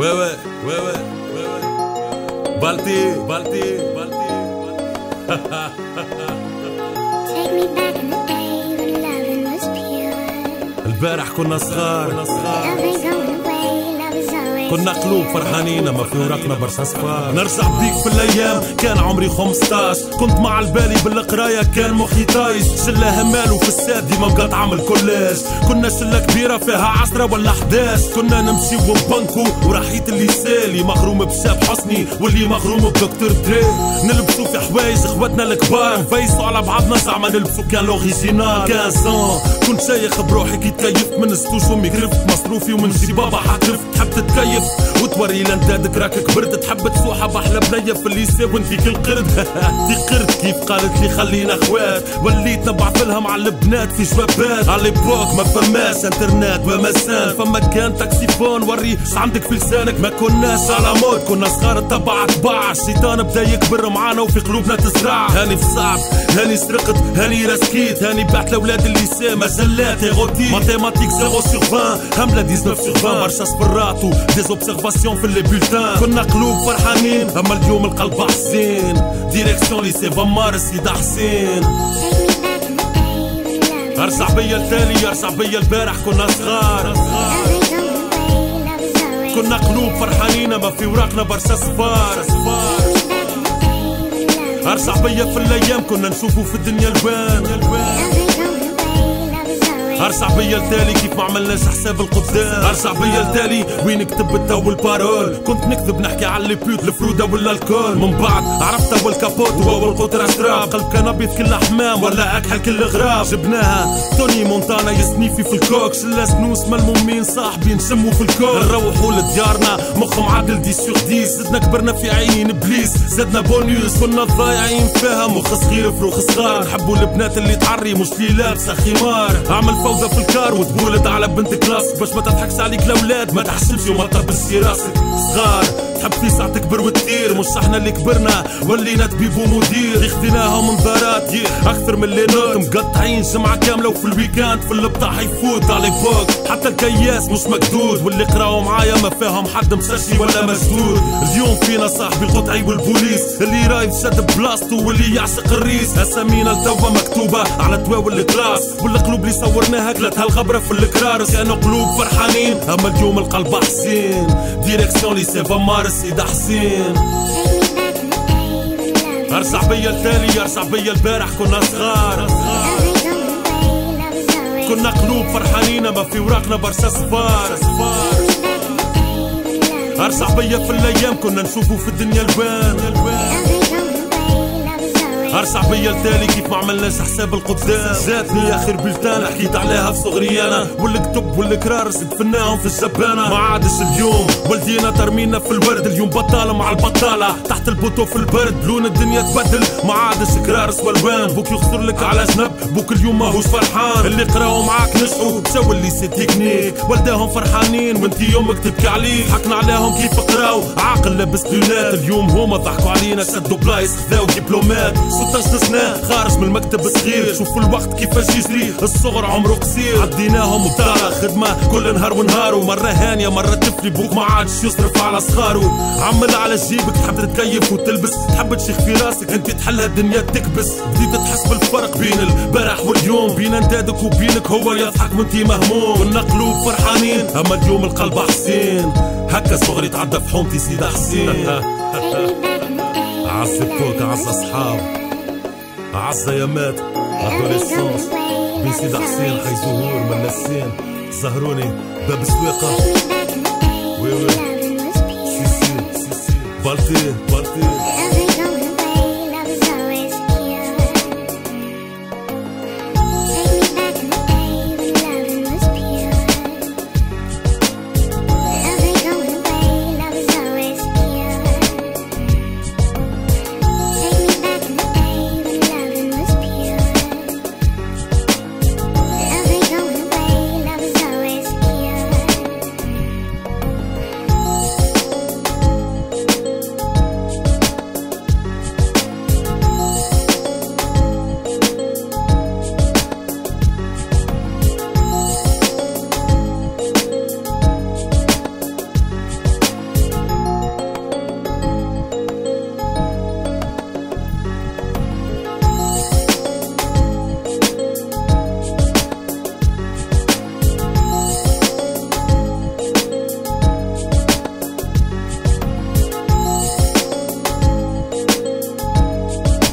Ouais, ouais, ouais, ouais, ouais, ouais. Balti. Take me back in the day when loving was pure. البارح كنا صغار Love ain't going away, love is always كنا قلوب فرحانين اما في وراقنا برشا صفار. نرجع بيك في الايام كان عمري 15، كنت مع البالي بالقرايه كان مخي طايش، شله همال وفي الساد ديما مقطعه من الكولاج، كنا شله كبيره فيها 10 ولا 11، كنا نمشي وبنكو وراحيت اللي سالي مغروم بشاب حسني واللي مغروم بدكتور دري، نلبسوا في حوايج اخواتنا الكبار نفيسوا على بعضنا زعما نلبسوا كان لوريجينال. 15 كنت شايخ بروحي كي تكيفت من ستوش وامي كرفت مصروفي ومن جي بابا حكرفت، تحب تتكيف وتوري لندادك راك كبرت، تحب تفوحها بحلى بنيه في الليسي وانتي كل قرد دي قرد كيف قالت لي خلينا اخوات، وليت نبعث لها مع البنات في جوابات، على بوك ما فماش انترنت ومسان، فما كان تاكسيفون وري ش عندك في لسانك، ما كناش على مود كنا صغار تبع طباع، الشيطان بدا يكبر معانا وفي قلوبنا تزرع، هاني في صعب هاني سرقت هاني رسكيت هاني بعت لاولاد الليسي مجلات ايغوتي ماتيماتيك 0 sur 20 همله 19 sur 20 برشا سبرات وديزوبسيرفاسيون في لي بولتان، كنا قلوب فرحانين اما اليوم القلب حزين، ديريكسيون ليسي فمار السيد حسين. ارجع بيا التالي ارجع بيا البارح كنا صغار كنا قلوب فرحانين اما في وراقنا برشا صفار. ارجع بيا في الايام كنا نشوفوا في الدنيا الوان، ارجع بيا التالي كيف ما عملناش حساب القدام، ارجع بيا التالي وين كتبت تو البارول، كنت نكتب نحكي على لي بيوت الفروده ولا الكول، من بعد عرفت اول كابوت واول قطره شراب، قلب كان ابيض كل حمام ولا اكحل كل غراب، جبناها توني مونتانا يسنيفي في الكوك، شله سنوس ملمومين صاحبي نشموا في الكول، نروحوا لديارنا مخ معدل 10 sur 10، زدنا كبرنا في عين ابليس زدنا بونيوس، كنا ضايعين فيها مخ صغير فروخ صغار، نحبوا البنات اللي تعري مش اللي لابسه خمار، اعمل فوضى في الكار وتبولد على بنت كلاس باش ما تضحكش عليك الاولاد ما تحسبش وما تطبسش راسك صغار، تحب في ساعة تكبر وتطير مش احنا اللي كبرنا ولينا طبيب ومدير، خديناهم منظارات اكثر من اللي نوت مقطعين جمعة كاملة وفي الويكاند في البطاح يفوت على فوق، حتى الكياس مش مكدود واللي قراو معايا ما فاهم حد مشاشي ولا مجدود، اليوم فينا صاحبي القطعي والبوليس اللي رايد شد بلاصتو واللي يعشق الريس، اسامينا لتوا مكتوبة على تواول الكلاس والقلوب اللي صورناها كلتها الغبرة في الكرارس، كانوا قلوب فرحانين اما اليوم القلب حزين، ديريكسيون ليسي فمار السيد حسين. ارجع بيا التالي ارجع بيا البارح كنا صغار كنا قلوب فرحانين اما في وراقنا برشا صفار، ارجع بيا في الايام كنا نشوفوا في الدنيا الوان، ارجع بيا التالي كيف ما عملناش حساب القدام، جاتني اخر بلتان حكيت عليها في صغري انا، والكتب والكرارس دفناهم في الجبانه، ما عادش اليوم والدينا ترمينا في الورد، اليوم بطاله مع البطاله تحت البوتو في البرد، لون الدنيا تبدل ما عادش كرارس والوان، بوك يخسر لك على جنب بوك اليوم ماهوش فرحان، اللي قراو معاك نجحوا مشاو اللي سي تكنيك، والداهم فرحانين وانتي يومك تبكي عليه، حكنا عليهم كيف قراو عاقل لابس لونات، اليوم هما ضحكوا علينا شدوا بلايص خذاو دبلومات، 16 سنة خارج من المكتب صغير، شوفوا الوقت كيفاش يجري الصغر عمره قصير، عديناهم بطالة خدمة كل نهار ونهار، ومرة هانية مرة طفلي بوك ما عادش يصرف على صغارو، عمل على جيبك تحب تتكيف وتلبس، تحب تشيخ في راسك انت تحلها الدنيا تكبس، بديت تحس بالفرق بين البارح واليوم، بين اندادك وبينك هو يضحك وانتي مهموم، كنا قلوب فرحانين اما اليوم القلب حزين، هكا صغري تعدى في حومتي سيد حسين. عز فوق عز اصحاب عز يامات ادوليسونس بين سيد حسين حي زهور ملاسين زهروني باب سويقة وي وي سي سي بالتي